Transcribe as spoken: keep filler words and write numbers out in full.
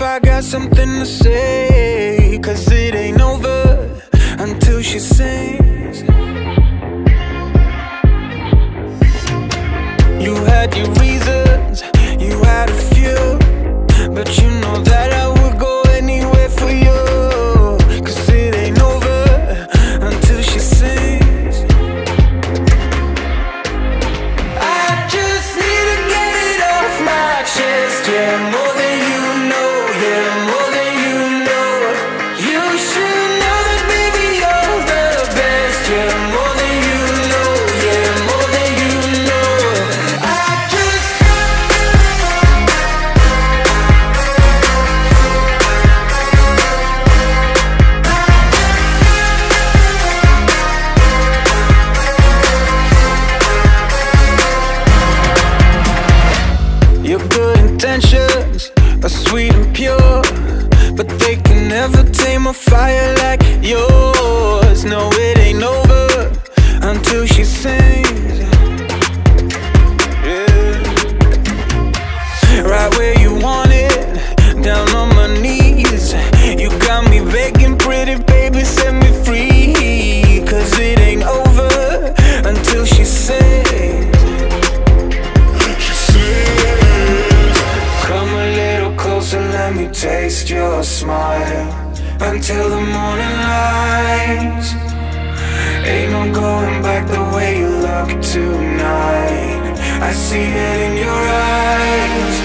I got something to say, 'cause it ain't over until she sings. You had your reasons, you had a few, but you know that I would go anywhere for you. 'Cause it ain't over until she sings. I just need to get it off my chest, yeah, more than you know, yeah, more than you know. You should know that, baby, you're the best, yeah, more than you know, yeah, more than you know. I just Your good intentions are sweet and pure, but they can never tame a fire like yours. No, it ain't over until she sings. Yeah. Right where you want it, down on my knees. You got me begging, pretty baby, set me free. 'Cause it ain't over until she sings. Come a little closer, let me taste your smile until the morning light. Ain't no going back the way you look tonight. I see it in your eyes.